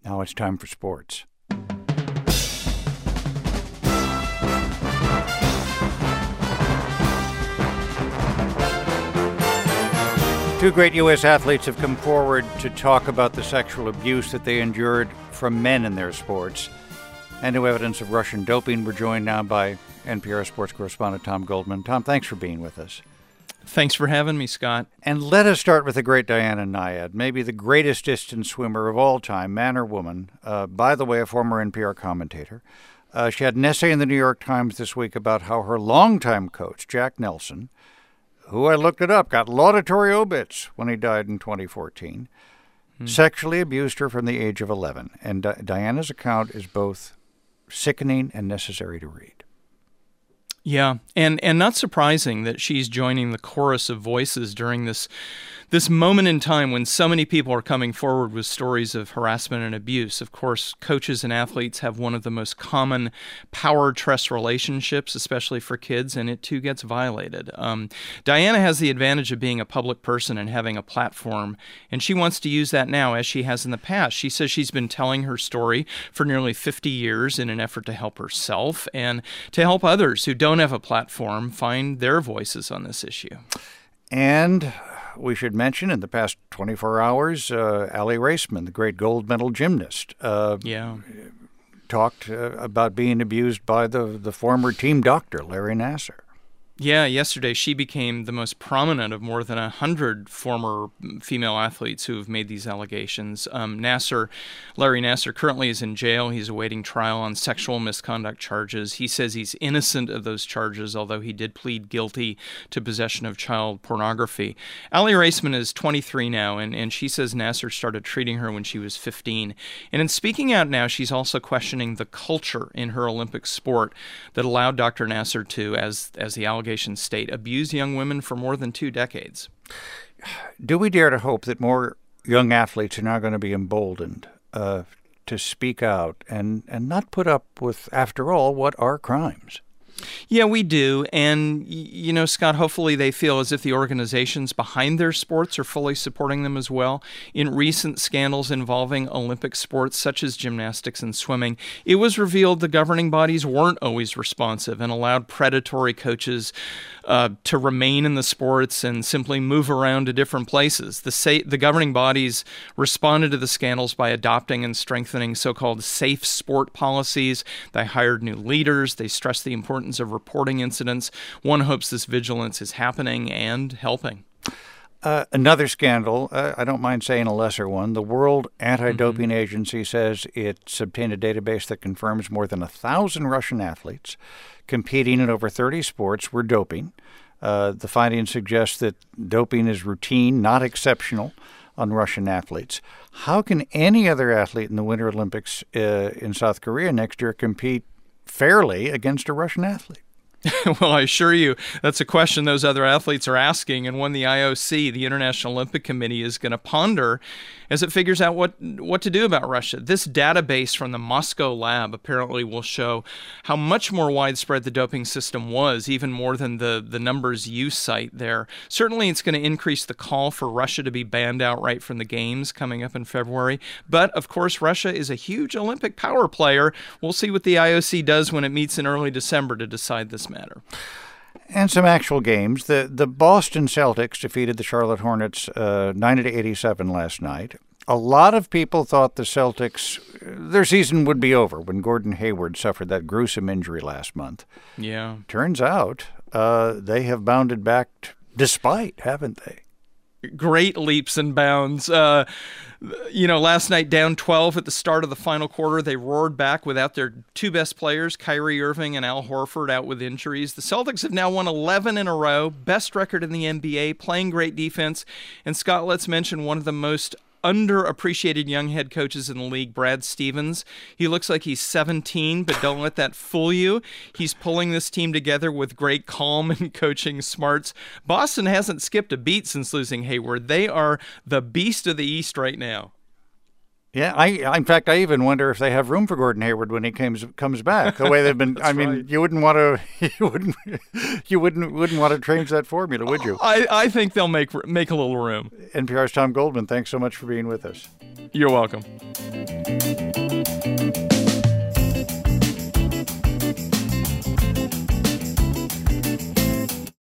Now it's time for sports. Two great U.S. athletes have come forward to talk about the sexual abuse that they endured from men in their sports and new evidence of Russian doping. We're joined now by NPR sports correspondent Tom Goldman. Tom, thanks for being with us. Thanks for having me, Scott. And let us start with the great Diana Nyad, maybe the greatest distance swimmer of all time, man or woman. By the way, a former NPR commentator. She had an essay in the New York Times this week about how her longtime coach, Jack Nelson, who I looked it up, got laudatory obits when he died in 2014, sexually abused her from the age of 11. And Diana's account is both sickening and necessary to read. Yeah, and not surprising that she's joining the chorus of voices during this moment in time when so many people are coming forward with stories of harassment and abuse. Of course, coaches and athletes have one of the most common power-trust relationships, especially for kids, and it too gets violated. Diana has the advantage of being a public person and having a platform, and she wants to use that now as she has in the past. She says she's been telling her story for nearly 50 years in an effort to help herself and to help others who don't have a platform find their voices on this issue. And we should mention, in the past 24 hours, Aly Raisman, the great gold medal gymnast, talked about being abused by the former team doctor, Larry Nassar. Yeah, yesterday she became the most prominent of more than 100 former female athletes who have made these allegations. Larry Nassar, currently is in jail. He's awaiting trial on sexual misconduct charges. He says he's innocent of those charges, although he did plead guilty to possession of child pornography. Aly Raisman is 23 now, and she says Nassar started treating her when she was 15. And in speaking out now, she's also questioning the culture in her Olympic sport that allowed Dr. Nassar to, as the allegations state, abuse young women for more than 2 decades. Do we dare to hope that more young athletes are now going to be emboldened to speak out and not put up with, after all, what are crimes? Yeah, we do. And, Scott, hopefully they feel as if the organizations behind their sports are fully supporting them as well. In recent scandals involving Olympic sports, such as gymnastics and swimming, it was revealed the governing bodies weren't always responsive and allowed predatory coaches to remain in the sports and simply move around to different places. The governing bodies responded to the scandals by adopting and strengthening so-called safe sport policies. They hired new leaders. They stressed the importance of reporting incidents. One hopes this vigilance is happening and helping. Another scandal, I don't mind saying a lesser one. The World Anti-Doping Agency says it's obtained a database that confirms more than 1,000 Russian athletes competing in over 30 sports were doping. The findings suggest that doping is routine, not exceptional, on Russian athletes. How can any other athlete in the Winter Olympics in South Korea next year compete fairly against a Russian athlete? Well, I assure you that's a question those other athletes are asking, and one the IOC, the International Olympic Committee, is going to ponder as it figures out what to do about Russia. This database from the Moscow lab apparently will show how much more widespread the doping system was, even more than the numbers you cite there. Certainly, it's going to increase the call for Russia to be banned outright from the Games coming up in February. But, of course, Russia is a huge Olympic power player. We'll see what the IOC does when it meets in early December to decide this matter. And some actual games. The Boston Celtics defeated the Charlotte Hornets 90-87 last night. A lot of people thought the Celtics, their season would be over when Gordon Hayward suffered that gruesome injury last month. Yeah. Turns out they have bounded back despite, haven't they? Great leaps and bounds. Last night down 12 at the start of the final quarter, they roared back without their two best players, Kyrie Irving and Al Horford, out with injuries. The Celtics have now won 11 in a row, best record in the NBA, playing great defense. And Scott, let's mention one of the most underappreciated young head coaches in the league, Brad Stevens. He looks like he's 17, but don't let that fool you. He's pulling this team together with great calm and coaching smarts. Boston hasn't skipped a beat since losing Hayward. They are the beast of the East right now. Yeah, in fact, I even wonder if they have room for Gordon Hayward when he comes back. The way they've been, I mean, right. you wouldn't want to change that formula, would you? I think they'll make a little room. NPR's Tom Goldman, thanks so much for being with us. You're welcome.